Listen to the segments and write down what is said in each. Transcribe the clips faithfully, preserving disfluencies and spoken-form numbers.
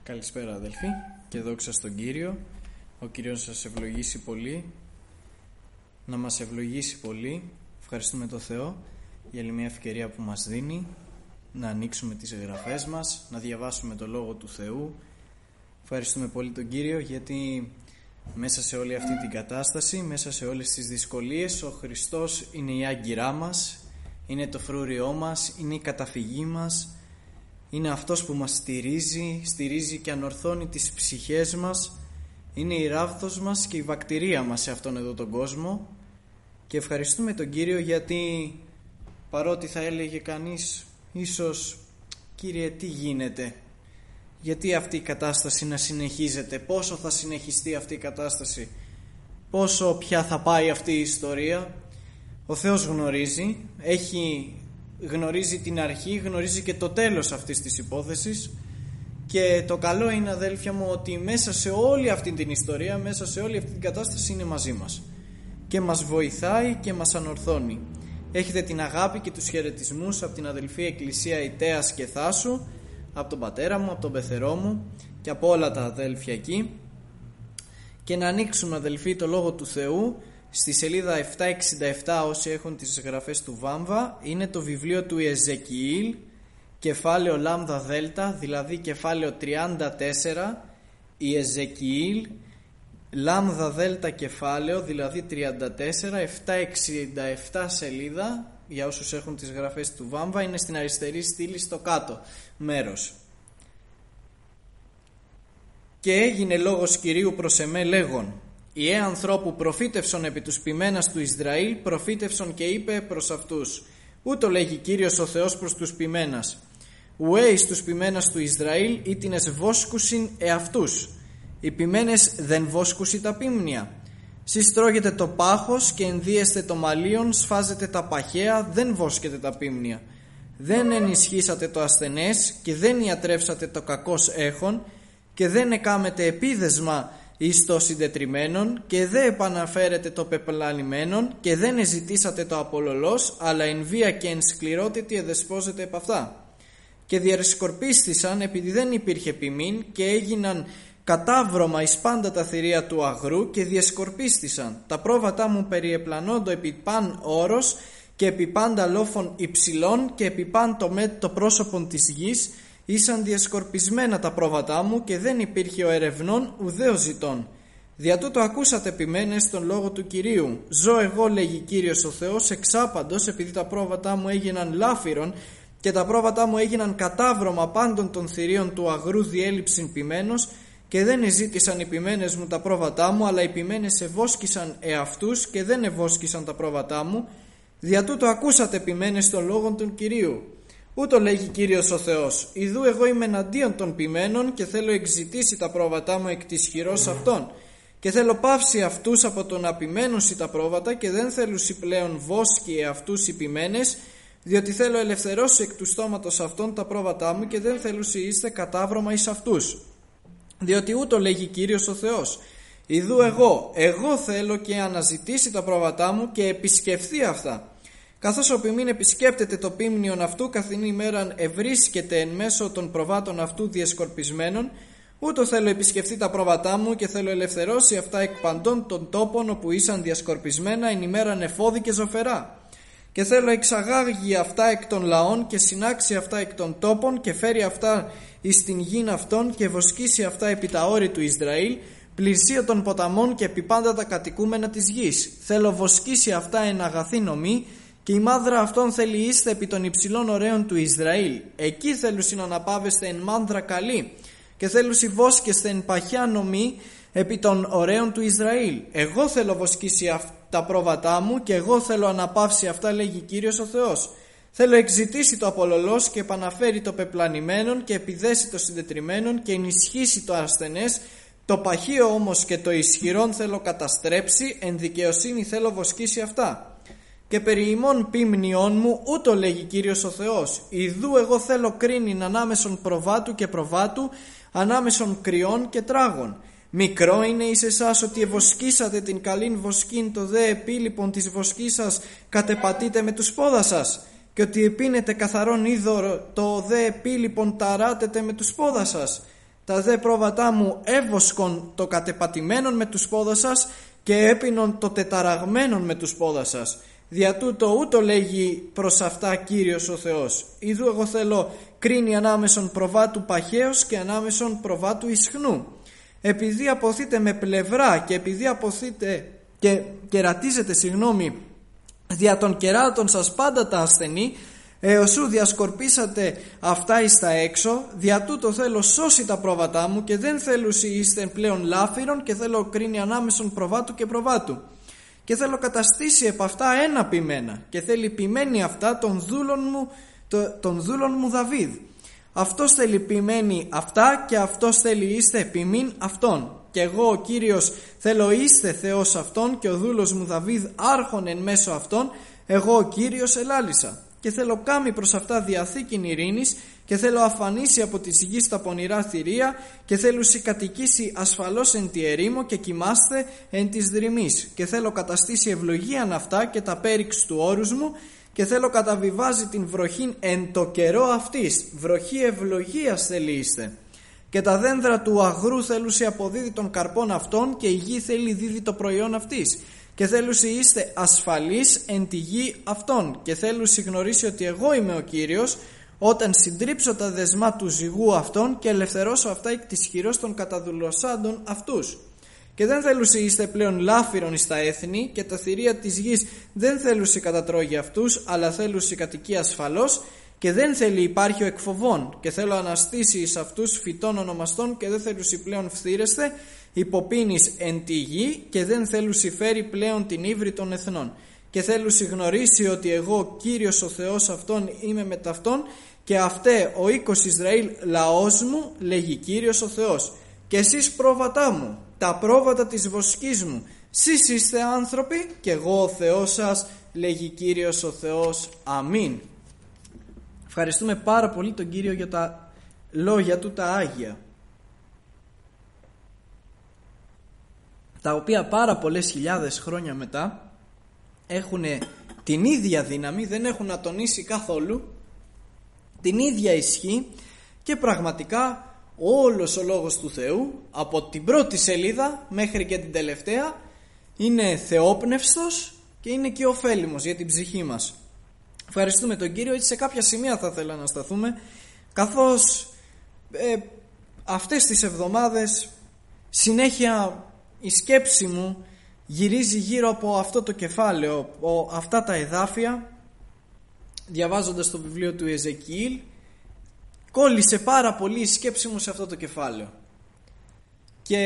Καλησπέρα αδελφοί και δόξα στον Κύριο. Ο Κύριος σας ευλογήσει πολύ, να μας ευλογήσει πολύ. Ευχαριστούμε τον Θεό για άλλη μια ευκαιρία που μας δίνει να ανοίξουμε τις εγγραφές μας, να διαβάσουμε το Λόγο του Θεού. Ευχαριστούμε πολύ τον Κύριο γιατί μέσα σε όλη αυτή την κατάσταση, μέσα σε όλες τις δυσκολίες, ο Χριστός είναι η άγκυρά μας, είναι το φρούριό μας, είναι η καταφυγή μας. Είναι αυτός που μας στηρίζει, στηρίζει και ανορθώνει τις ψυχές μας. Είναι η ράβδος μας και η βακτηρία μας σε αυτόν εδώ τον κόσμο. Και ευχαριστούμε τον Κύριο γιατί παρότι θα έλεγε κανείς ίσως «Κύριε, τι γίνεται, γιατί αυτή η κατάσταση να συνεχίζεται, πόσο θα συνεχιστεί αυτή η κατάσταση, πόσο πια θα πάει αυτή η ιστορία». Ο Θεός γνωρίζει, έχει... γνωρίζει την αρχή, γνωρίζει και το τέλος αυτής της υπόθεσης. Και το καλό είναι, αδέλφια μου, ότι μέσα σε όλη αυτή την ιστορία, μέσα σε όλη αυτή την κατάσταση είναι μαζί μας και μας βοηθάει και μας ανορθώνει. Έχετε την αγάπη και τους χαιρετισμούς από την αδελφή Εκκλησία Ιτέας και Θάσου, από τον πατέρα μου, από τον πεθερό μου και από όλα τα αδέλφια εκεί. Και να ανοίξουμε, αδελφοί, το Λόγο του Θεού στη σελίδα επτακόσια εξήντα επτά. Όσοι έχουν τις γραφές του Βάμβα, είναι το βιβλίο του Εζεκιήλ, κεφάλαιο λάμδα δέλτα, δηλαδή κεφάλαιο τριάντα τέσσερα. Η Εζεκιήλ λάμδα δέλτα κεφάλαιο, δηλαδή τριάντα τέσσερα, επτακόσια εξήντα επτά σελίδα. Για όσους έχουν τις γραφές του Βάμβα, είναι στην αριστερή στήλη στο κάτω μέρος. Και έγινε λόγος Κυρίου προς εμέ λέγον: «Ιε ανθρώπου, προφήτευσον επί τους ποιμένας του Ισραήλ, προφήτευσον και είπε προς αυτούς: ούτω λέγει Κύριος ο Θεός προς τους ποιμένας. Ουέ εις τους ποιμένας του Ισραήλ, ήτινες βόσκουσιν εαυτούς. Οι ποιμένες δεν βόσκουσι τα πίμνια. Σεις τρώγετε το πάχος και ενδύεστε το μαλλίον, σφάζετε τα παχαία, δεν βόσκετε τα πίμνια. Δεν ενισχύσατε το ασθενές και δεν ιατρεύσατε το κακός έχον και δεν εκάμετε επίδεσμα εις το συντετριμένον και δεν επαναφέρετε το πεπλανημένον και δεν εζητήσατε το απολολός, αλλά εν βία και εν σκληρότητη εδεσπόζετε επ' αυτά. Και διαρσκορπίστησαν επειδή δεν υπήρχε ποιμήν και έγιναν κατάβρωμα εις πάντα τα θηρία του αγρού και διασκορπίστησαν. Τα πρόβατά μου περιεπλανόντο επί παν όρος και επί πάντα λόφων υψηλών και επί παν το μέτ το πρόσωπον της γης. Ήσαν διασκορπισμένα τα πρόβατά μου και δεν υπήρχε ο ερευνών ουδέ ο ζητών. Δια τούτο ακούσατε ποιμένες τον λόγο του Κυρίου. Ζω εγώ, λέγει Κύριος ο Θεός, εξάπαντος, επειδή τα πρόβατά μου έγιναν λάφυρον και τα πρόβατά μου έγιναν κατάβρωμα πάντων των θηρίων του αγρού διέλειψην ποιμένος, και δεν εζήτησαν οι ποιμένες μου τα πρόβατά μου, αλλά οι ποιμένες ευόσκησαν εαυτούς και δεν ευόσκησαν τα πρόβατά μου. Δια τούτο ακούσατε ποιμένες τον λόγων του Κυρίου. Ούτω λέγει Κύριος ο Θεός: ιδού εγώ είμαι εναντίον των ποιμένων και θέλω εξητήσει τα πρόβατά μου εκ της χειρός αυτών. Και θέλω πάυσει αυτούς από το να ποιμένουσι τα πρόβατα και δεν θέλουσι πλέον βόσκοι εαυτούς οι ποιμένες, διότι θέλω ελευθερώσει εκ του στόματος αυτών τα πρόβατά μου και δεν θέλουσι είστε κατάβρωμα εις αυτούς. Διότι ούτω λέγει Κύριος ο Θεός: ιδού εγώ, εγώ θέλω και αναζητήσει τα πρόβατά μου και επισκεφθεί αυτά. Καθώς ο ποιμήν επισκέπτεται το πίμνιον αυτού καθήν ημέραν ευρίσκεται εν μέσω των προβάτων αυτού διασκορπισμένων, ούτω θέλω επισκεφθεί τα πρόβατά μου και θέλω ελευθερώσει αυτά εκ παντών των τόπων όπου ήσαν διασκορπισμένα εν ημέραν εφόδη και ζωφερά. Και θέλω εξαγάγει αυτά εκ των λαών και συνάξει αυτά εκ των τόπων και φέρει αυτά εις την γην αυτών και βοσκήσει αυτά επί τα όρη του Ισραήλ, πλησίο των ποταμών και επί πάντα τα κατοικούμενα της γης. Θέλω βοσκήσει αυτά εν αγαθή νομή, και η μάνδρα αυτών θέλει είστε επί των υψηλών ωραίων του Ισραήλ. Εκεί θέλουσι να αναπάβεστε εν μάνδρα καλή, και θέλουσι βόσκεστε εν παχιά νομή επί των ωραίων του Ισραήλ. Εγώ θέλω βοσκήσει αυτά τα πρόβατά μου και εγώ θέλω αναπαύσει αυτά, λέγει Κύριος ο Θεός. Θέλω εξητήσει το απολολός και επαναφέρει το πεπλανημένον και επιδέσει το συντετριμένον και ενισχύσει το ασθενές. Το παχείο όμως και το ισχυρόν θέλω καταστρέψει, εν δικαιοσύνη θέλω βοσκήσει αυτά. Και περί ημών ποιμνιών μου ούτω λέγει Κύριος ο Θεός: ιδού εγώ θέλω κρίνην ανάμεσον προβάτου και προβάτου, ανάμεσον κρυών και τράγων. Μικρό είναι εις εσάς ότι ευοσκήσατε την καλήν βοσκήν, το δε επίλοιπον της βοσκής σας κατεπατείτε με τους πόδας σας, και ότι επίνετε καθαρόν είδωρο, το δε επίλοιπον ταράτετε με τους πόδας σας. τα δε πρόβατά μου εύοσκον το κατεπατημένον με τους πόδα σας και έπινον το τεταραγμένον με τους πόδα σας. Δια τούτο ούτω λέγει προς αυτά Κύριος ο Θεός. Ιδού εγώ θέλω κρίνει ανάμεσον προβάτου παχαίως και ανάμεσον προβάτου ισχνού. Επειδή αποθείτε με πλευρά και επειδή αποθείτε και κερατίζετε συγγνώμη δια των κεράτων σας πάντα τα ασθενή, έως ου διασκορπίσατε αυτά εις τα έξω, δια τούτο θέλω σώσει τα πρόβατά μου και δεν θέλουσι είστε πλέον λάφυρον και θέλω κρίνει ανάμεσον προβάτου και προβάτου. Και θέλω καταστήσει επ' αυτά ένα ποιμένα και θέλει ποιμένη αυτά των δούλων μου, των δούλων μου Δαβίδ. Αυτός θέλει ποιμένη αυτά και αυτός θέλει είστε ποιμήν αυτόν. Και εγώ ο Κύριος θέλω είστε Θεός αυτόν και ο δούλος μου Δαβίδ άρχον εν μέσω αυτόν, εγώ ο Κύριος ελάλησα. Και θέλω κάμει προς αυτά διαθήκην ειρήνης και θέλω αφανίσει από τη γης τα πονηρά θηρία και θέλω κατοικήσει ασφαλώς εν τη ερήμο και κοιμάστε εν της δρυμής και θέλω καταστήσει ευλογίαν αυτά και τα πέριξ του όρους μου και θέλω καταβιβάζει την βροχήν εν το καιρό αυτής, βροχή ευλογίας θέλει είστε. Και τα δέντρα του αγρού θέλουσι αποδίδει των καρπών αυτών και η γη θέλει δίδει το προϊόν αυτής. Και θέλουσι είστε ασφαλείς εν τη γη αυτών και θέλουσι γνωρίσει ότι εγώ είμαι ο Κύριος όταν συντρίψω τα δεσμά του ζυγού αυτών και ελευθερώσω αυτά εκ της χειρός των καταδουλωσάντων αυτούς. Και δεν θέλουσι είστε πλέον λάφυρον εις τα έθνη και τα θηρία της γης δεν θέλουσι κατατρώγει αυτούς αλλά θέλουσι κατοικεί ασφαλώς και δεν θέλει υπάρχει ο εκφοβών και θέλω αναστήσει εις αυτούς φυτών ονομαστών και δεν θέλουσι πλέον φθήρεστε υποπίνεις εν τη γη και δεν θέλουσι φέρει πλέον την ύβρη των εθνών και θέλουσι γνωρίσει ότι εγώ Κύριος ο Θεός αυτόν είμαι με ταυτόν και αυτέ ο οίκος Ισραήλ λαός μου λέγει Κύριος ο Θεός και εσείς πρόβατά μου τα πρόβατα της βοσκής μου σεις είστε άνθρωποι και εγώ ο Θεός σας λέγει Κύριος ο Θεός. Αμήν. Ευχαριστούμε πάρα πολύ τον Κύριο για τα λόγια του τα Άγια, τα οποία πάρα πολλές χιλιάδες χρόνια μετά έχουν την ίδια δύναμη, δεν έχουν ατονίσει καθόλου, την ίδια ισχύ και πραγματικά όλος ο λόγος του Θεού από την πρώτη σελίδα μέχρι και την τελευταία είναι θεόπνευστος και είναι και ωφέλιμος για την ψυχή μας. Ευχαριστούμε τον Κύριο. Έτσι σε κάποια σημεία θα ήθελα να σταθούμε, καθώς ε, αυτές τις εβδομάδες συνέχεια η σκέψη μου γυρίζει γύρω από αυτό το κεφάλαιο, από αυτά τα εδάφια. Διαβάζοντας το βιβλίο του Εζεκιήλ κόλλησε πάρα πολύ η σκέψη μου σε αυτό το κεφάλαιο και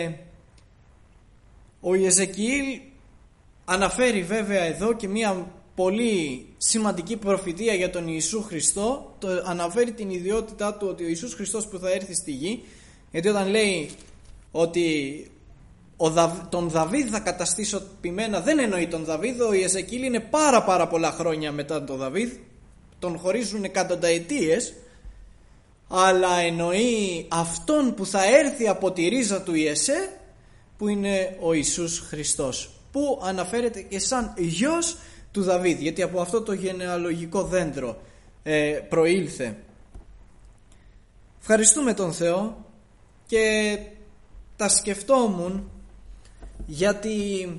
ο Εζεκιήλ αναφέρει βέβαια εδώ και μια πολύ σημαντική προφητεία για τον Ιησού Χριστό. Το αναφέρει την ιδιότητά του ότι ο Ιησούς Χριστός που θα έρθει στη γη, γιατί όταν λέει ότι ο Δαβ, τον Δαβίδ θα καταστήσω ποιμένα, δεν εννοεί τον Δαβίδ. Ο Εζεκιήλ είναι πάρα πάρα πολλά χρόνια μετά τον Δαβίδ, τον χωρίζουν εκατονταετίες, αλλά εννοεί αυτόν που θα έρθει από τη ρίζα του Ιεσέ, που είναι ο Ιησούς Χριστός, που αναφέρεται και σαν γιος του Δαβίδ, γιατί από αυτό το γενεαλογικό δέντρο ε, προήλθε. Ευχαριστούμε τον Θεό και τα σκεφτόμουν, γιατί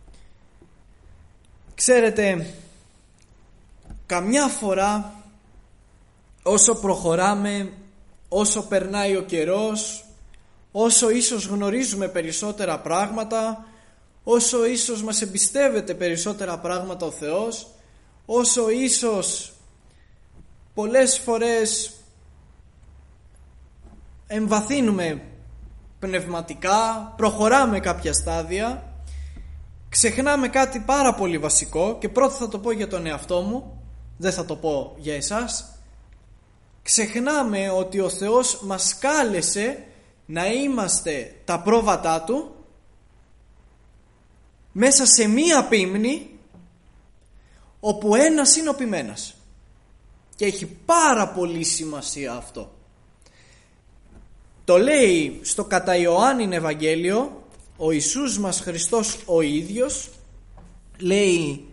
ξέρετε, καμιά φορά όσο προχωράμε, όσο περνάει ο καιρός, όσο ίσως γνωρίζουμε περισσότερα πράγματα, όσο ίσως μας εμπιστεύεται περισσότερα πράγματα ο Θεός, όσο ίσως πολλές φορές εμβαθύνουμε πνευματικά, προχωράμε κάποια στάδια, ξεχνάμε κάτι πάρα πολύ βασικό, και πρώτα θα το πω για τον εαυτό μου, δεν θα το πω για εσάς. Ξεχνάμε ότι ο Θεός μας κάλεσε να είμαστε τα πρόβατά Του μέσα σε μία ποίμνη όπου ένας είναι ο ποιμένας, και έχει πάρα πολύ σημασία αυτό. Το λέει στο κατά Ιωάννην Ευαγγέλιο ο Ιησούς μας Χριστός ο ίδιος, λέει: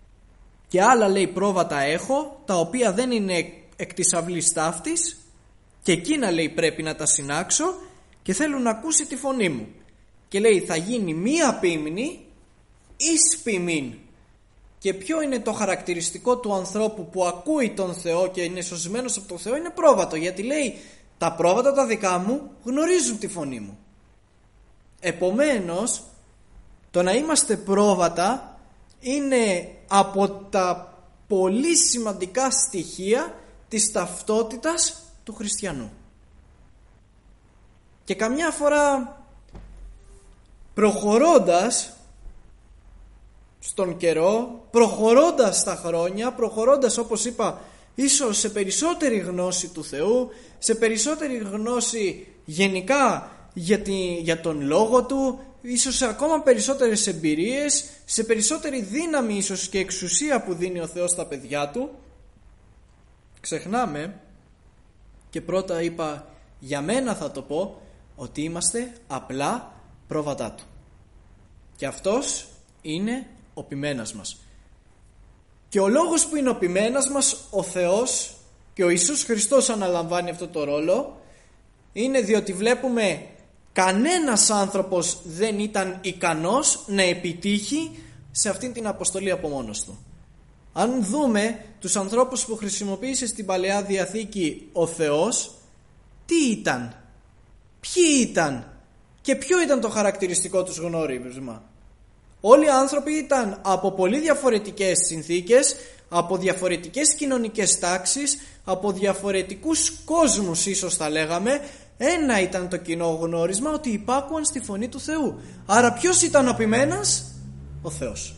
και άλλα λέει πρόβατα έχω, τα οποία δεν είναι εκ της αυλής ταύτης, Και εκείνα, λέει, πρέπει να τα συνάξω και θέλουν να ακούσει τη φωνή μου. Και λέει, θα γίνει μία ποίμνη εις ποιμήν. Και ποιο είναι το χαρακτηριστικό του ανθρώπου που ακούει τον Θεό και είναι σωσμένος από τον Θεό? Είναι πρόβατο, γιατί λέει, τα πρόβατα τα δικά μου γνωρίζουν τη φωνή μου. Επομένως, το να είμαστε πρόβατα είναι από τα πολύ σημαντικά στοιχεία της ταυτότητας του χριστιανού. Και καμιά φορά, προχωρώντας στον καιρό, προχωρώντας στα χρόνια, προχωρώντας, όπως είπα, ίσως σε περισσότερη γνώση του Θεού, σε περισσότερη γνώση γενικά για, τη, για τον Λόγο Του, ίσως σε ακόμα περισσότερες εμπειρίες, σε περισσότερη δύναμη ίσως και εξουσία που δίνει ο Θεός στα παιδιά Του, ξεχνάμε, και πρώτα είπα, για μένα θα το πω, ότι είμαστε απλά πρόβατά Του. Και αυτός είναι ο ποιμένας μας. Και ο λόγος που είναι ο ποιμένας μας, ο Θεός και ο Ιησούς Χριστός αναλαμβάνει αυτό το ρόλο, είναι διότι βλέπουμε κανένας άνθρωπος δεν ήταν ικανός να επιτύχει σε αυτήν την αποστολή από μόνος του. Αν δούμε τους ανθρώπους που χρησιμοποίησε στην Παλαιά Διαθήκη ο Θεός, τι ήταν, ποιοι ήταν και ποιο ήταν το χαρακτηριστικό τους γνώρισμα? Όλοι οι άνθρωποι ήταν από πολύ διαφορετικές συνθήκες, από διαφορετικές κοινωνικές τάξεις, από διαφορετικούς κόσμους ίσως θα λέγαμε. Ένα ήταν το κοινό γνώρισμα, ότι υπάκουαν στη φωνή του Θεού. Άρα ποιος ήταν ο ποιμένας? Ο Θεός.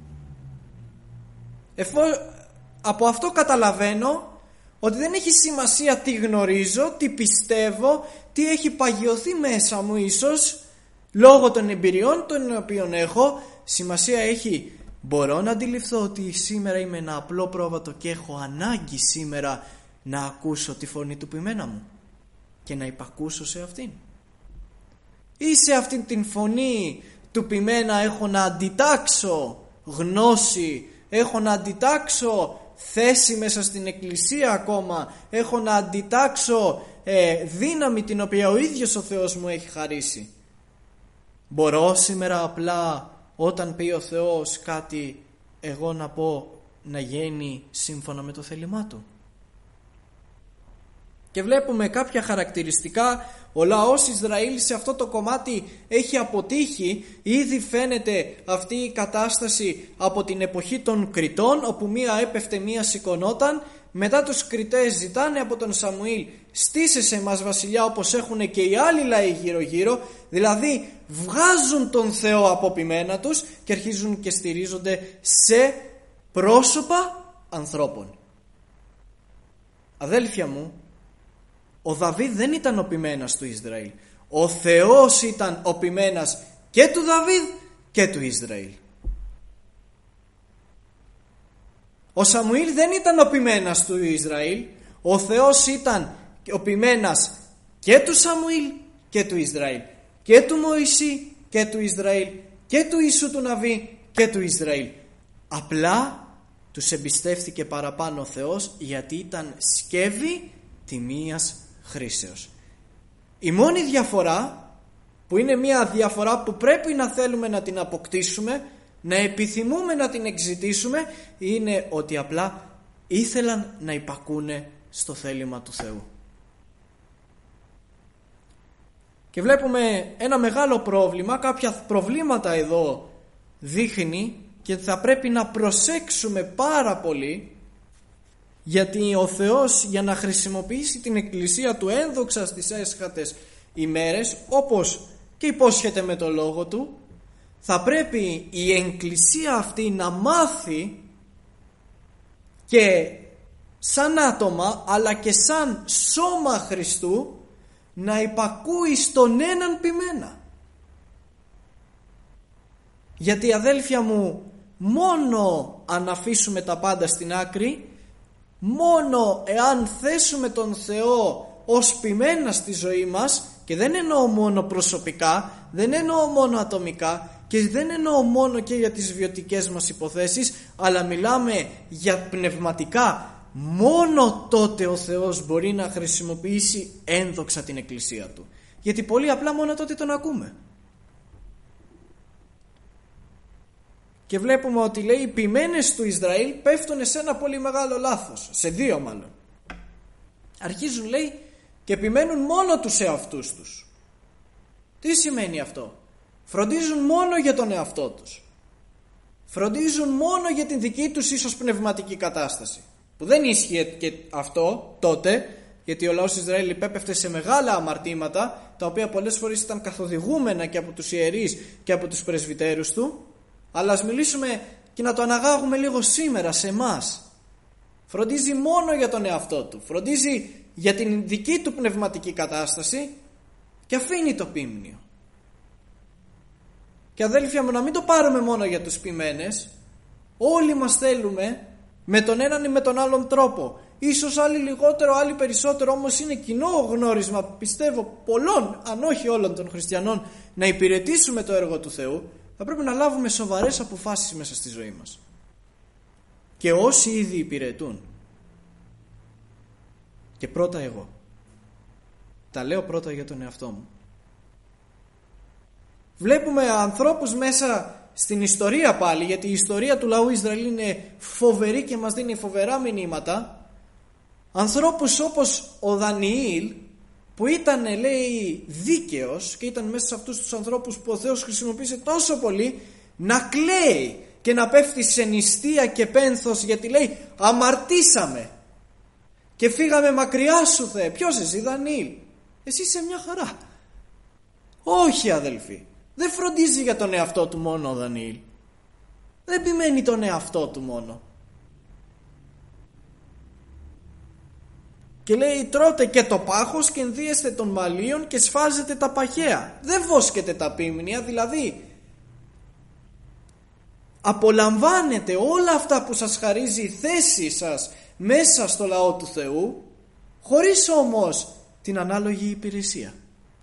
Εφό... Από αυτό καταλαβαίνω ότι δεν έχει σημασία τι γνωρίζω, τι πιστεύω, τι έχει παγιωθεί μέσα μου ίσως λόγω των εμπειριών των οποίων έχω. Σημασία έχει, μπορώ να αντιληφθώ ότι σήμερα είμαι ένα απλό πρόβατο και έχω ανάγκη σήμερα να ακούσω τη φωνή του ποιμένα μου και να υπακούσω σε αυτήν. Ή σε αυτήν την φωνή του ποιμένα έχω να αντιτάξω γνώση, έχω να αντιτάξω θέση μέσα στην εκκλησία ακόμα, έχω να αντιτάξω ε, δύναμη την οποία ο ίδιος ο Θεός μου έχει χαρίσει. Μπορώ σήμερα απλά όταν πει ο Θεός κάτι, εγώ να πω να γίνει σύμφωνα με το θέλημά Του? Και βλέπουμε κάποια χαρακτηριστικά. Ο λαός Ισραήλ σε αυτό το κομμάτι έχει αποτύχει. Ήδη φαίνεται αυτή η κατάσταση από την εποχή των Κριτών, όπου μία έπεφτε, μία σηκωνόταν. Μετά τους Κριτές ζητάνε από τον Σαμουήλ, στήσε σε μας βασιλιά όπως έχουν και οι άλλοι λαοί γύρω γύρω. Δηλαδή βγάζουν τον Θεό από ποιμένα τους και αρχίζουν και στηρίζονται σε πρόσωπα ανθρώπων. Αδέλφια μου, ο Δαβίδ δεν ήταν ο ποιμένας του Ισραήλ. Ο Θεός ήταν ο ποιμένας και του Δαβίδ και του Ισραήλ. Ο Σαμουήλ δεν ήταν ο ποιμένας του Ισραήλ. Ο Θεός ήταν ο ποιμένας και του Σαμουήλ και του Ισραήλ, και του Μωυσή και του Ισραήλ, και του Ιησού του Ναβί και του Ισραήλ. Απλά τους εμπιστεύτηκε παραπάνω ο Θεός, γιατί ήταν σκεύη τιμίας χρήσεως. Η μόνη διαφορά, που είναι μια διαφορά που πρέπει να θέλουμε να την αποκτήσουμε, να επιθυμούμε να την εξητήσουμε, είναι ότι απλά ήθελαν να υπακούνε στο θέλημα του Θεού. Και βλέπουμε ένα μεγάλο πρόβλημα, κάποια προβλήματα εδώ δείχνει, και θα πρέπει να προσέξουμε πάρα πολύ, γιατί ο Θεός, για να χρησιμοποιήσει την εκκλησία του ένδοξα στις έσχατες ημέρες, όπως και υπόσχεται με το λόγο του, θα πρέπει η εκκλησία αυτή να μάθει και σαν άτομα αλλά και σαν σώμα Χριστού να υπακούει στον έναν ποιμένα. Γιατί αδέλφια μου, μόνο αν αφήσουμε τα πάντα στην άκρη, μόνο εάν θέσουμε τον Θεό ως ποιμένα στη ζωή μας, και δεν εννοώ μόνο προσωπικά, δεν εννοώ μόνο ατομικά, και δεν εννοώ μόνο και για τις βιωτικές μας υποθέσεις, αλλά μιλάμε για πνευματικά, μόνο τότε ο Θεός μπορεί να χρησιμοποιήσει ένδοξα την εκκλησία του. Γιατί πολύ απλά μόνο τότε τον ακούμε. Και βλέπουμε ότι λέει οι ποιμένες του Ισραήλ πέφτουν σε ένα πολύ μεγάλο λάθος. Σε δύο μάλλον. Αρχίζουν λέει και επιμένουν μόνο τους εαυτούς τους. Τι σημαίνει αυτό? Φροντίζουν μόνο για τον εαυτό τους. Φροντίζουν μόνο για την δική τους ίσως πνευματική κατάσταση. Που δεν ίσχυε και αυτό τότε, γιατί ο λαός Ισραήλ υπέπεφτε σε μεγάλα αμαρτήματα, τα οποία πολλές φορές ήταν καθοδηγούμενα και από τους ιερείς και από τους πρεσβυτέρους του. Αλλά ας μιλήσουμε και να το αναγάγουμε λίγο σήμερα σε εμάς. Φροντίζει μόνο για τον εαυτό του. Φροντίζει για την δική του πνευματική κατάσταση και αφήνει το ποίμνιο. Και αδέλφια μου, να μην το πάρουμε μόνο για τους ποιμένες. Όλοι μας θέλουμε με τον έναν ή με τον άλλον τρόπο. Ίσως άλλοι λιγότερο, άλλοι περισσότερο, όμως είναι κοινό γνώρισμα, πιστεύω, πολλών, αν όχι όλων των χριστιανών, να υπηρετήσουμε το έργο του Θεού. Θα πρέπει να λάβουμε σοβαρές αποφάσεις μέσα στη ζωή μας. Και όσοι ήδη υπηρετούν. Και πρώτα εγώ. Τα λέω πρώτα για τον εαυτό μου. Βλέπουμε ανθρώπους μέσα στην ιστορία πάλι, γιατί η ιστορία του λαού Ισραήλ είναι φοβερή και μας δίνει φοβερά μηνύματα. Ανθρώπους όπως ο Δανιήλ, που ήταν λέει δίκαιος και ήταν μέσα σε αυτούς τους ανθρώπους που ο Θεός χρησιμοποίησε τόσο πολύ, να κλαίει και να πέφτει σε νηστεία και πένθος, γιατί λέει αμαρτήσαμε και φύγαμε μακριά σου Θεέ. Ποιος εσύ? Δανιήλ. Εσύ είσαι μια χαρά. Όχι αδελφοί, δεν φροντίζει για τον εαυτό του μόνο ο Δανιήλ. Δεν επιμένει τον εαυτό του μόνο. Και λέει τρώτε και το πάχος και ενδύεστε των μαλλίων και σφάζετε τα παχαία. Δεν βόσκετε τα ποίμνια, δηλαδή απολαμβάνετε όλα αυτά που σας χαρίζει η θέση σας μέσα στο λαό του Θεού, χωρίς όμως την ανάλογη υπηρεσία.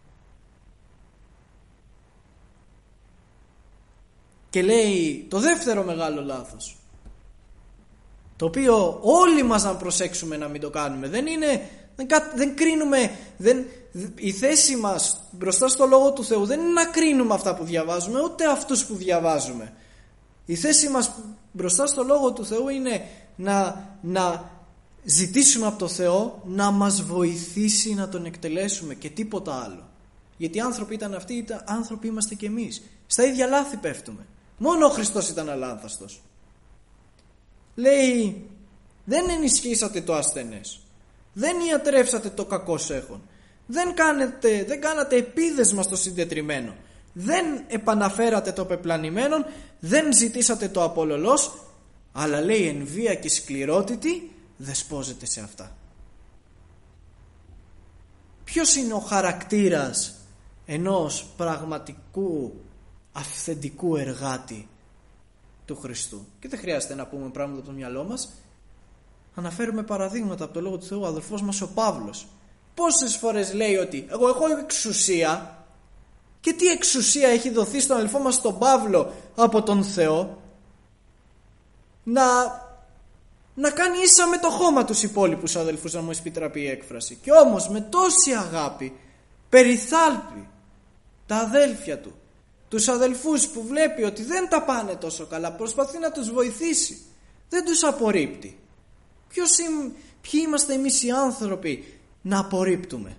Και λέει το δεύτερο μεγάλο λάθος, το οποίο όλοι μας να προσέξουμε να μην το κάνουμε. Δεν είναι, δεν, δεν κρίνουμε, δεν, η θέση μας μπροστά στο Λόγο του Θεού δεν είναι να κρίνουμε αυτά που διαβάζουμε, ούτε αυτούς που διαβάζουμε. Η θέση μας μπροστά στο Λόγο του Θεού είναι να, να ζητήσουμε από το Θεό να μας βοηθήσει να τον εκτελέσουμε και τίποτα άλλο. Γιατί οι άνθρωποι ήταν αυτοί, ήταν, άνθρωποι είμαστε και εμείς. Στα ίδια λάθη πέφτουμε. Μόνο ο Χριστός ήταν αλάνθαστος. Λέει δεν ενισχύσατε το ασθενές, δεν ιατρεύσατε το κακώς έχον, δεν, κάνετε, δεν κάνατε επίδεσμα στο συντετριμένο, δεν επαναφέρατε το πεπλανημένο, δεν ζητήσατε το απολωλός, αλλά λέει εν βία και σκληρότητη δεσπόζετε σε αυτά. Ποιος είναι ο χαρακτήρας ενός πραγματικού αυθεντικού εργάτη του Χριστού? Και δεν χρειάζεται να πούμε πράγματα από το μυαλό μας. Αναφέρουμε παραδείγματα από το Λόγο του Θεού. Ο αδελφός μας ο Παύλος πόσες φορές λέει ότι εγώ έχω εξουσία, και τι εξουσία έχει δοθεί στον αδελφό μας τον Παύλο από τον Θεό? Να, να κάνει ίσα με το χώμα τους υπόλοιπους αδελφούς, να μου επιτραπεί η έκφραση. Και όμως με τόση αγάπη περιθάλπει τα αδέλφια του, τους αδελφούς που βλέπει ότι δεν τα πάνε τόσο καλά, προσπαθεί να τους βοηθήσει, δεν τους απορρίπτει. Ποιος είμαι, ποιοι είμαστε εμείς οι άνθρωποι να απορρίπτουμε?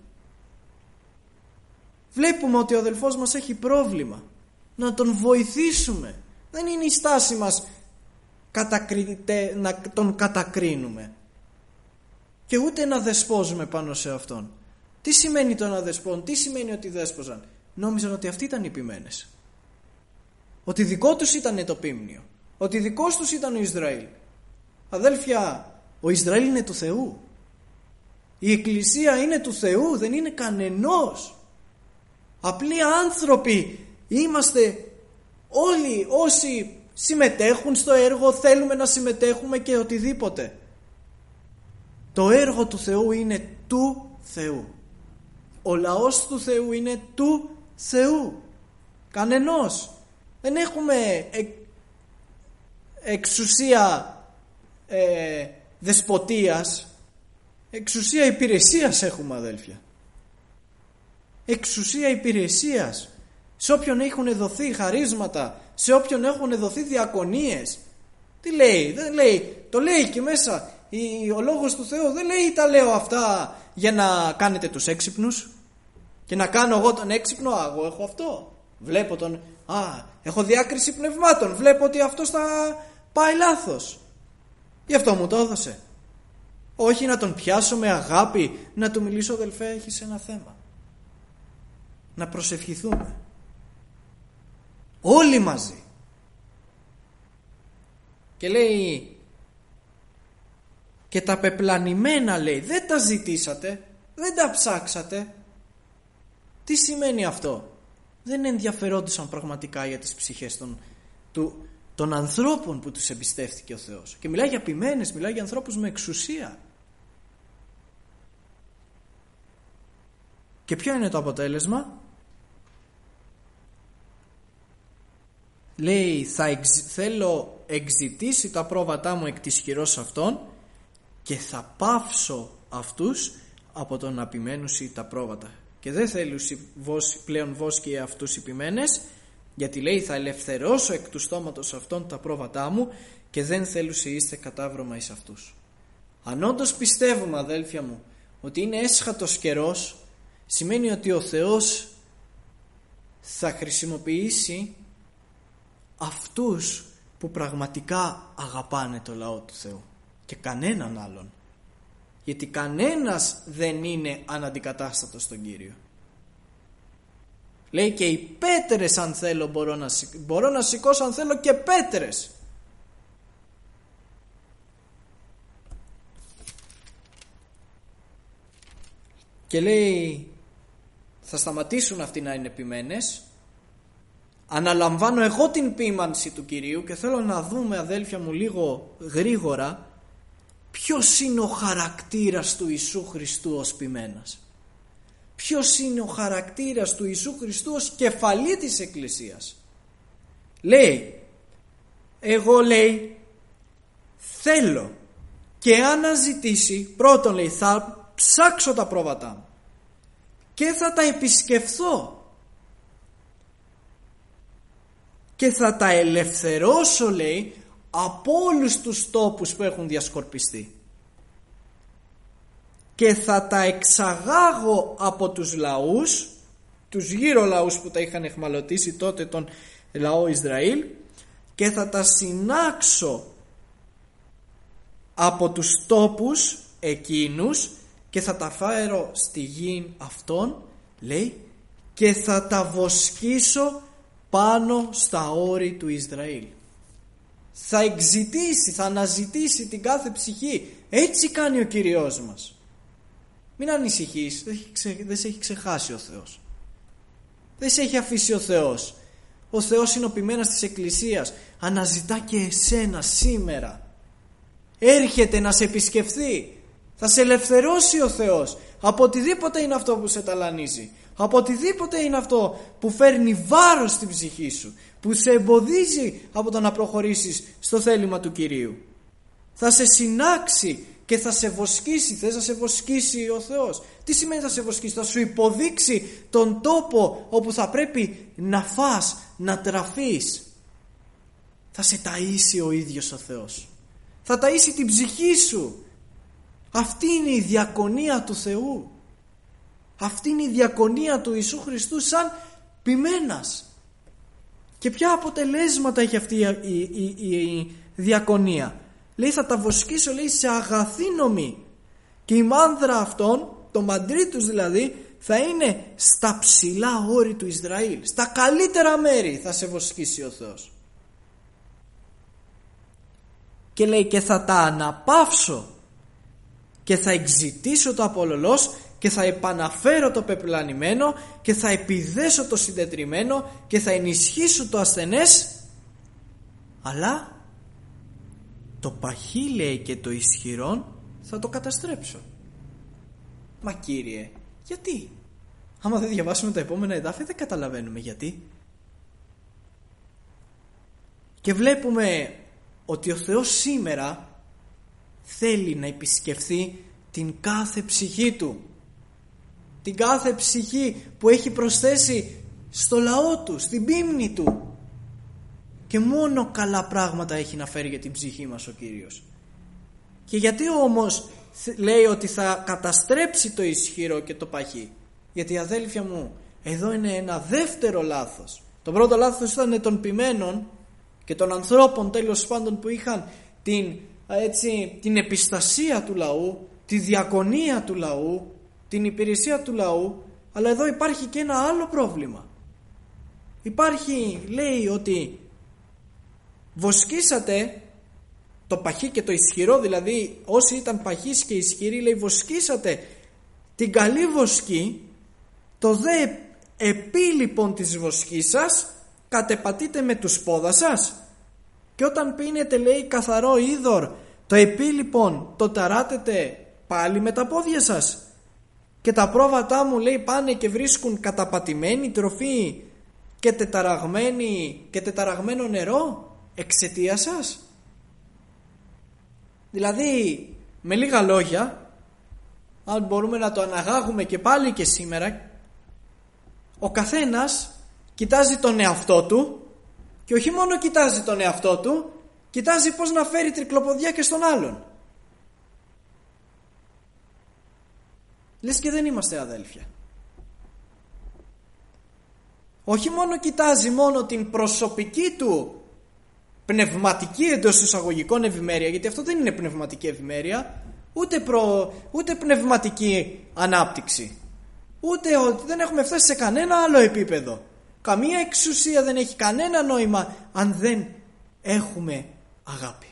Βλέπουμε ότι ο αδελφός μας έχει πρόβλημα, να τον βοηθήσουμε. Δεν είναι η στάση μας κατακρίτε, να τον κατακρίνουμε και ούτε να δεσπόζουμε πάνω σε αυτόν. Τι σημαίνει το να δεσπών? Τι σημαίνει ότι δέσποζαν? Νόμιζαν ότι αυτοί ήταν οι ποιμένες, ότι δικό τους ήταν το ποίμνιο, ότι δικός τους ήταν ο Ισραήλ. Αδέλφια, ο Ισραήλ είναι του Θεού. Η Εκκλησία είναι του Θεού, δεν είναι κανενός. Απλοί άνθρωποι είμαστε όλοι όσοι συμμετέχουν στο έργο, θέλουμε να συμμετέχουμε και οτιδήποτε. Το έργο του Θεού είναι του Θεού. Ο λαός του Θεού είναι του Θεού. Κανενός. Δεν έχουμε εξουσία ε, δεσποτείας, εξουσία υπηρεσίας έχουμε, αδέλφια. Εξουσία υπηρεσίας. Σε όποιον έχουν δοθεί χαρίσματα, σε όποιον έχουν δοθεί διακονίες. Τι λέει, δεν λέει, το λέει και μέσα ο Λόγος του Θεού, δεν λέει τα λέω αυτά για να κάνετε τους έξυπνους και να κάνω εγώ τον έξυπνο. Α, εγώ έχω αυτό, βλέπω τον, α, έχω διάκριση πνευμάτων, βλέπω ότι αυτός θα πάει λάθος, γι' αυτό μου το έδωσε. Όχι να τον πιάσω με αγάπη, να του μιλήσω, αδελφέ, έχεις ένα θέμα, να προσευχηθούμε όλοι μαζί. Και λέει, και τα πεπλανημένα, λέει, δεν τα ζητήσατε, δεν τα ψάξατε. Τι σημαίνει αυτό? Δεν ενδιαφερόντουσαν πραγματικά για τις ψυχές των, του, των ανθρώπων που τους εμπιστεύτηκε ο Θεός. Και μιλάει για ποιμένες, μιλάει για ανθρώπους με εξουσία. Και ποιο είναι το αποτέλεσμα? Λέει, θα εξ, θέλω εξητήσει τα πρόβατά μου εκ της χειρός αυτών και θα πάυσω αυτούς από τον απειμένουσι τα πρόβατα. Και δεν θέλουν πλέον βόσκοι αυτούς οι ποιμένες, γιατί λέει, θα ελευθερώσω εκ του στόματος αυτών τα πρόβατά μου και δεν θέλουν είστε κατάβρωμα εις αυτούς. Αν όντως πιστεύουμε, αδέλφια μου, ότι είναι έσχατος καιρός, σημαίνει ότι ο Θεός θα χρησιμοποιήσει αυτούς που πραγματικά αγαπάνε το λαό του Θεού και κανέναν άλλον, γιατί κανένας δεν είναι αναντικατάστατος στον Κύριο. Λέει, και οι πέτρες αν θέλω μπορώ να, μπορώ να σηκώσω αν θέλω και πέτρες. Και λέει, θα σταματήσουν αυτοί να είναι ποιμένες, αναλαμβάνω εγώ την ποίμανση του Κυρίου. Και θέλω να δούμε, αδέλφια μου, λίγο γρήγορα ποιος είναι ο χαρακτήρας του Ιησού Χριστού ως ποιμένας. Ποιος είναι ο χαρακτήρας του Ιησού Χριστού ως κεφαλή της Εκκλησίας. Λέει, εγώ, λέει, θέλω και αναζητήσει, πρώτον, λέει, θα ψάξω τα πρόβατά μου και θα τα επισκεφθώ και θα τα ελευθερώσω, λέει, από όλους τους τόπους που έχουν διασκορπιστεί και θα τα εξαγάγω από τους λαούς, τους γύρω λαούς που τα είχαν εχμαλωτήσει τότε τον λαό Ισραήλ, και θα τα συνάξω από τους τόπους εκείνους και θα τα φέρω στη γη αυτών, λέει, και θα τα βοσκήσω πάνω στα όρη του Ισραήλ. Θα εξητήσει, θα αναζητήσει την κάθε ψυχή. Έτσι κάνει ο Κύριος μας. Μην ανησυχείς, δεν, ξε, δεν σε έχει ξεχάσει ο Θεός. Δεν σε έχει αφήσει ο Θεός. Ο Θεός είναι ο ποιμένας της Εκκλησίας. Αναζητά και εσένα σήμερα. Έρχεται να σε επισκεφθεί. Θα σε ελευθερώσει ο Θεός από οτιδήποτε είναι αυτό που σε ταλανίζει, από οτιδήποτε είναι αυτό που φέρνει βάρος στην ψυχή σου, που σε εμποδίζει από το να προχωρήσεις στο θέλημα του Κυρίου. Θα σε συνάξει και θα σε βοσκήσει. Θες να σε βοσκήσει ο Θεός? Τι σημαίνει θα σε βοσκήσει? Θα σου υποδείξει τον τόπο όπου θα πρέπει να φας, να τραφείς. Θα σε ταΐσει ο ίδιος ο Θεός. Θα ταΐσει την ψυχή σου. Αυτή είναι η διακονία του Θεού. Αυτή είναι η διακονία του Ιησού Χριστού σαν ποιμένας. Και ποια αποτελέσματα έχει αυτή η, η, η, η διακονία? Λέει, θα τα βοσκήσω, λέει, σε αγαθή νομή, και η μάνδρα αυτών, το μαντρί τους δηλαδή, θα είναι στα ψηλά όρη του Ισραήλ. Στα καλύτερα μέρη θα σε βοσκήσει ο Θεός. Και λέει, και θα τα αναπαύσω και θα εξητήσω το απολωλός και θα επαναφέρω το πεπλανημένο και θα επιδέσω το συντετριμμένο και θα ενισχύσω το ασθενές, αλλά το παχύ, λέει, και το ισχυρόν θα το καταστρέψω. Μα Κύριε, γιατί? Άμα δεν διαβάσουμε τα επόμενα εδάφια δεν καταλαβαίνουμε γιατί. Και βλέπουμε ότι ο Θεός σήμερα θέλει να επισκεφθεί την κάθε ψυχή του. Την κάθε ψυχή που έχει προσθέσει στο λαό του, στην πίμνη του. Και μόνο καλά πράγματα έχει να φέρει για την ψυχή μας ο Κύριος. Και γιατί όμως λέει ότι θα καταστρέψει το ισχυρό και το παχύ? Γιατί, αδέλφια μου, εδώ είναι ένα δεύτερο λάθος. Το πρώτο λάθος ήταν των ποιμένων και των ανθρώπων, τέλος πάντων, που είχαν την, έτσι, την επιστασία του λαού, τη διακονία του λαού, την υπηρεσία του λαού. Αλλά εδώ υπάρχει και ένα άλλο πρόβλημα. Υπάρχει, λέει, ότι βοσκήσατε το παχύ και το ισχυρό, δηλαδή όσοι ήταν παχείς και ισχυροί, λέει, βοσκήσατε την καλή βοσκή, το δε επί λοιπόν της βοσκής σας κατεπατείτε με τους πόδας σας, και όταν πίνετε, λέει, καθαρό είδωρ, το επί λοιπόν το ταράτετε πάλι με τα πόδια σας, και τα πρόβατά μου, λέει, πάνε και βρίσκουν καταπατημένη τροφή και τεταραγμένη και τεταραγμένο νερό εξαιτίας σας. Δηλαδή, με λίγα λόγια, αν μπορούμε να το αναγάγουμε και πάλι και σήμερα, ο καθένας κοιτάζει τον εαυτό του, και όχι μόνο κοιτάζει τον εαυτό του, κοιτάζει πώς να φέρει τρικλοποδιά και στον άλλον. Λες και δεν είμαστε αδέλφια. Όχι μόνο κοιτάζει μόνο την προσωπική του πνευματική, εντός εισαγωγικών, ευημέρεια, γιατί αυτό δεν είναι πνευματική ευημέρεια, ούτε, προ, ούτε πνευματική ανάπτυξη, ούτε ότι δεν έχουμε φτάσει σε κανένα άλλο επίπεδο. Καμία εξουσία δεν έχει κανένα νόημα αν δεν έχουμε αγάπη.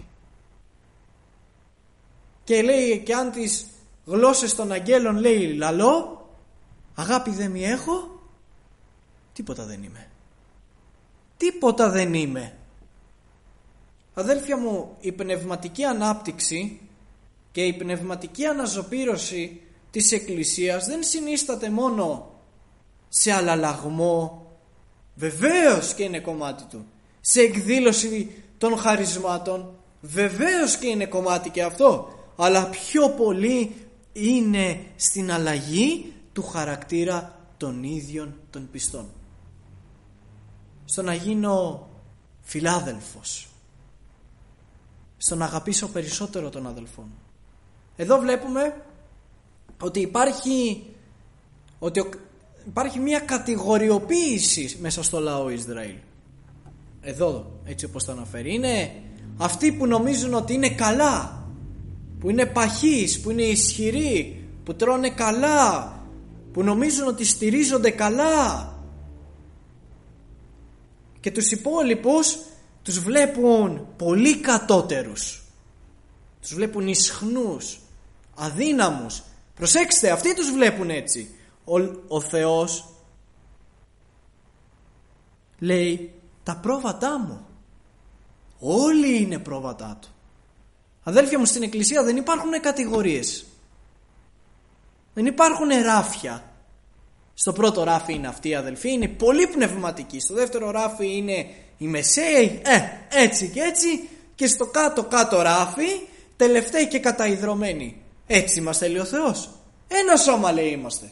Και λέει, και αν τις γλώσσες των αγγέλων, λέει, λαλώ, αγάπη δεν μη έχω, τίποτα δεν είμαι. Τίποτα δεν είμαι. Αδέλφια μου, η πνευματική ανάπτυξη και η πνευματική αναζωπήρωση της Εκκλησίας δεν συνίσταται μόνο σε αλλαλαγμό, βεβαίως και είναι κομμάτι του, σε εκδήλωση των χαρισμάτων, βεβαίως και είναι κομμάτι και αυτό, αλλά πιο πολύ είναι στην αλλαγή του χαρακτήρα των ίδιων των πιστών. Στο να γίνω φιλάδελφος, στο να αγαπήσω περισσότερο τον αδελφό μου. Εδώ βλέπουμε ότι υπάρχει, ότι υπάρχει μια κατηγοριοποίηση μέσα στο λαό Ισραήλ. Εδώ, έτσι όπως το αναφέρει, είναι αυτοί που νομίζουν ότι είναι καλά, που είναι παχείς, που είναι ισχυροί, που τρώνε καλά, που νομίζουν ότι στηρίζονται καλά, και τους υπόλοιπους τους βλέπουν πολύ κατώτερους, τους βλέπουν ισχνούς, αδύναμους. Προσέξτε, αυτοί τους βλέπουν έτσι. Ο, ο Θεός λέει, τα πρόβατά μου, όλοι είναι πρόβατά του. Αδέλφια μου, στην Εκκλησία δεν υπάρχουν κατηγορίες, δεν υπάρχουν ράφια. Στο πρώτο ράφι είναι αυτοί οι αδελφοί, είναι πολύ πνευματικοί. Στο δεύτερο ράφι είναι οι μεσαίοι, ε, έτσι και έτσι. Και στο κάτω κάτω ράφι, τελευταίοι και καταϊδρωμένοι. Έτσι μας θέλει ο Θεός. Ένα σώμα, λέει, είμαστε.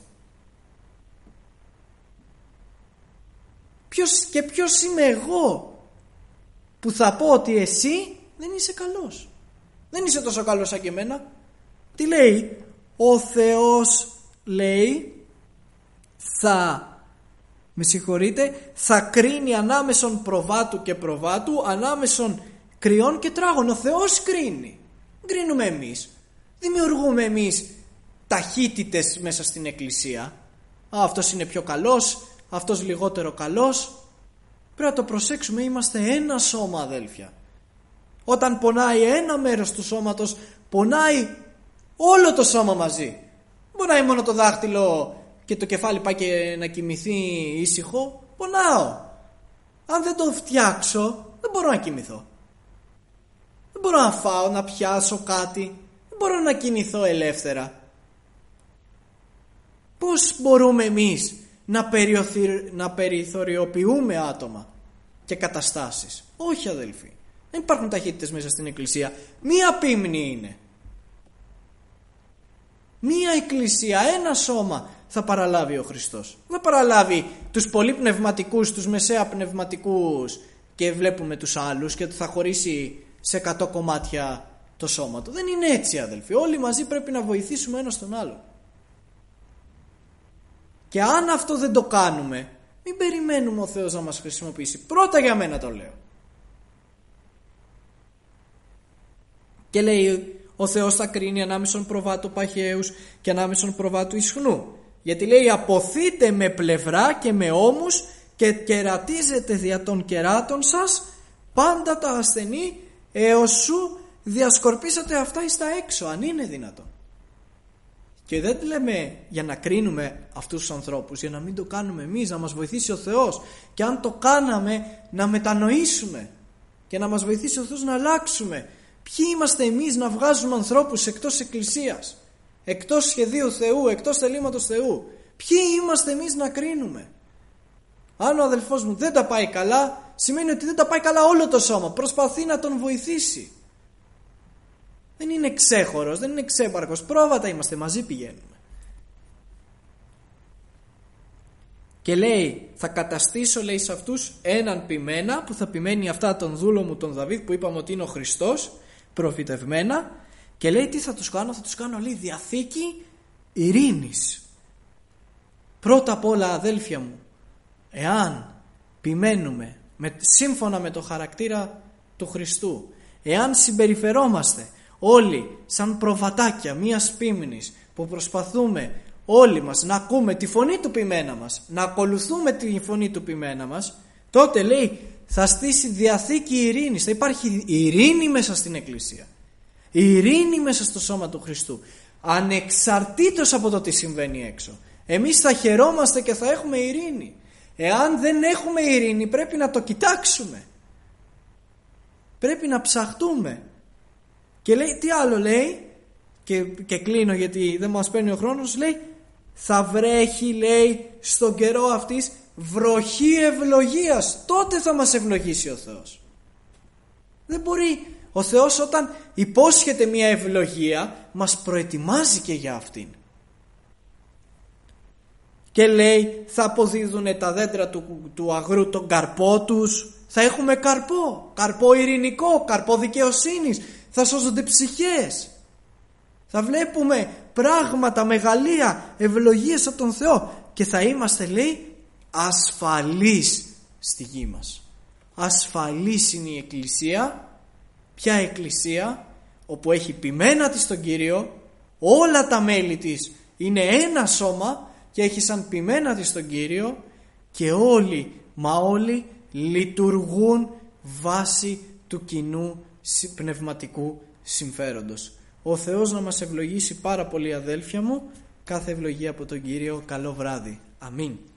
Ποιος και ποιος είμαι εγώ που θα πω ότι εσύ δεν είσαι καλός, δεν είσαι τόσο καλός σαν και εμένα? Τι λέει? Ο Θεός, λέει, θα, με συγχωρείτε, θα κρίνει ανάμεσον προβάτου και προβάτου, ανάμεσον κρυών και τράγων. Ο Θεός κρίνει. Κρίνουμε εμείς. Δημιουργούμε εμείς ταχύτητες μέσα στην Εκκλησία. Α, αυτός είναι πιο καλός, αυτός λιγότερο καλός. Πρέπει να το προσέξουμε, είμαστε ένα σώμα, αδέλφια. Όταν πονάει ένα μέρος του σώματος, πονάει όλο το σώμα μαζί. Πονάει μόνο το δάχτυλο και το κεφάλι πάει και να κοιμηθεί ήσυχο, πονάω. Αν δεν το φτιάξω, δεν μπορώ να κοιμηθώ. Δεν μπορώ να φάω, να πιάσω κάτι. Δεν μπορώ να κινηθώ ελεύθερα. Πώς μπορούμε εμείς να, περιοθυ... να περιθωριοποιούμε άτομα και καταστάσεις? Όχι, αδελφοί. Δεν υπάρχουν ταχύτητες μέσα στην Εκκλησία. Μία πίμνη είναι. Μία εκκλησία, ένα σώμα θα παραλάβει ο Χριστός. Δεν παραλάβει τους πολύ πνευματικούς, τους μεσαία πνευματικούς και βλέπουμε τους άλλους και θα χωρίσει σε εκατό κομμάτια το σώμα του. Δεν είναι έτσι, αδελφοί. Όλοι μαζί πρέπει να βοηθήσουμε ένας τον άλλο. Και αν αυτό δεν το κάνουμε, μην περιμένουμε ο Θεός να μας χρησιμοποιήσει. Πρώτα για μένα το λέω. Και λέει, ο Θεός θα κρίνει ανάμεσον προβάτου παχαίους και ανάμεσον προβάτου ισχνού. Γιατί λέει, αποθείτε με πλευρά και με ώμους και κερατίζετε δια των κεράτων σας πάντα τα ασθενή έως σου διασκορπίσατε αυτά εις τα έξω, αν είναι δυνατόν. Και δεν λέμε για να κρίνουμε αυτούς τους ανθρώπους, για να μην το κάνουμε εμείς, να μας βοηθήσει ο Θεός. Και αν το κάναμε, να μετανοήσουμε και να μας βοηθήσει ο Θεός να αλλάξουμε. Ποιοι είμαστε εμείς να βγάζουμε ανθρώπους εκτός εκκλησίας, εκτός σχεδίου Θεού, εκτός θελήματος Θεού? Ποιοι είμαστε εμείς να κρίνουμε? Αν ο αδελφός μου δεν τα πάει καλά, σημαίνει ότι δεν τα πάει καλά όλο το σώμα. Προσπαθεί να τον βοηθήσει. Δεν είναι ξέχωρος, δεν είναι ξέπαρκος. Πρόβατα είμαστε, μαζί πηγαίνουμε. Και λέει, θα καταστήσω, λέει, σε αυτούς έναν ποιμένα που θα ποιμαίνει αυτά τον δούλο μου τον Δαβίδ, που είπαμε ότι είναι ο Χριστός, προφητευμένα. Και λέει, τι θα τους κάνω? Θα τους κάνω, λέει, διαθήκη ειρήνης. Πρώτα απ' όλα, αδέλφια μου, εάν ποιμένουμε με, σύμφωνα με το χαρακτήρα του Χριστού, εάν συμπεριφερόμαστε όλοι σαν προβατάκια μιας ποίμνης που προσπαθούμε όλοι μας να ακούμε τη φωνή του ποιμένα μας, να ακολουθούμε τη φωνή του ποιμένα μας, τότε, λέει, θα στήσει διαθήκη ειρήνης. Θα υπάρχει ειρήνη μέσα στην εκκλησία, ειρήνη μέσα στο σώμα του Χριστού, ανεξαρτήτως από το τι συμβαίνει έξω. Εμείς θα χαιρόμαστε και θα έχουμε ειρήνη. Εάν δεν έχουμε ειρήνη, πρέπει να το κοιτάξουμε, πρέπει να ψαχτούμε. Και λέει, τι άλλο λέει, και, και κλείνω γιατί δεν μας παίρνει ο χρόνος, λέει, θα βρέχει, λέει, στον καιρό αυτής βροχή ευλογίας. Τότε θα μας ευλογήσει ο Θεός. Δεν μπορεί. Ο Θεός όταν υπόσχεται μια ευλογία, μας προετοιμάζει και για αυτήν. Και λέει, θα αποδίδουν τα δέντρα του, του αγρού τον καρπό τους. Θα έχουμε καρπό, καρπό ειρηνικό, καρπό δικαιοσύνης. Θα σώζονται ψυχές. Θα βλέπουμε πράγματα, μεγαλεία, ευλογίες από τον Θεό. Και θα είμαστε, λέει, ασφαλείς στη γη μας. Ασφαλής είναι η εκκλησία. Ποια εκκλησία? Όπου έχει ποιμένα της τον Κύριο, όλα τα μέλη της είναι ένα σώμα και έχει σαν ποιμένα της τον Κύριο, και όλοι, μα όλοι λειτουργούν βάσει του κοινού πνευματικού συμφέροντος. Ο Θεός να μας ευλογήσει πάρα πολύ, αδέλφια μου. Κάθε ευλογία από τον Κύριο. Καλό βράδυ. Αμήν.